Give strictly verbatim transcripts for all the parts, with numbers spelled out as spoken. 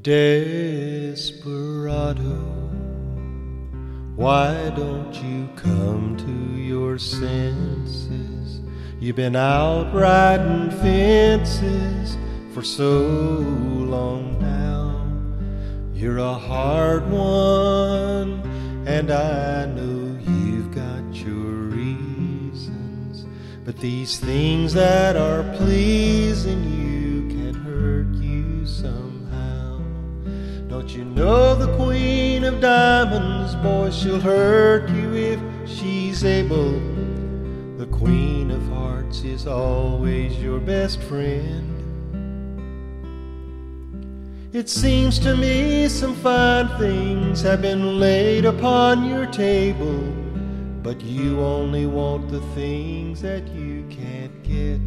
Desperado, why don't you come to your senses? You've been out riding fences for so long now. You're a hard one, and I know you've got your reasons, but these things that are pleasing you can hurt you somehow. Don't you know the Queen of Diamonds, boy, she'll hurt you if she's able. The Queen of Hearts is always your best friend. It seems to me some fine things have been laid upon your table, but you only want the things that you can't get.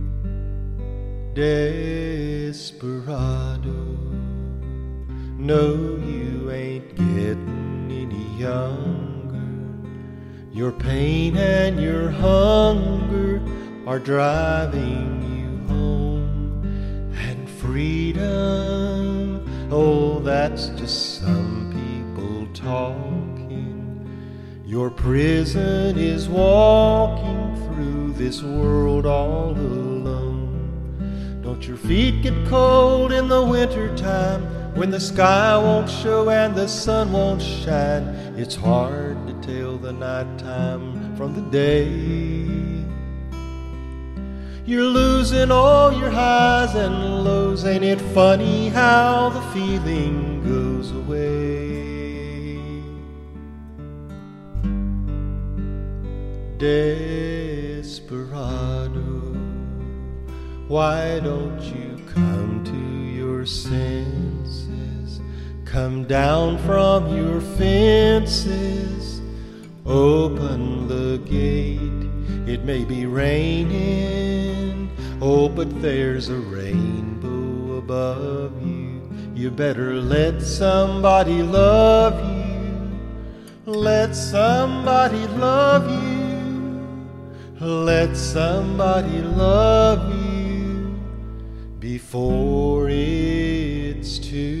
Desperado, no, you ain't getting any younger. Your pain and your hunger are driving you home. And freedom, oh, that's just some people talking. Your prison is walking through this world all alone. Don't your feet get cold in the winter time, when the sky won't show and the sun won't shine? It's hard to tell the nighttime from the day. You're losing all your highs and lows. Ain't it funny how the feeling goes away? Desperado, why don't you come to your senses? Come down from your fences, open the gate. It may be raining, oh, but there's a rainbow above you. You better let somebody love you. Let somebody love you. Let somebody love you before it's too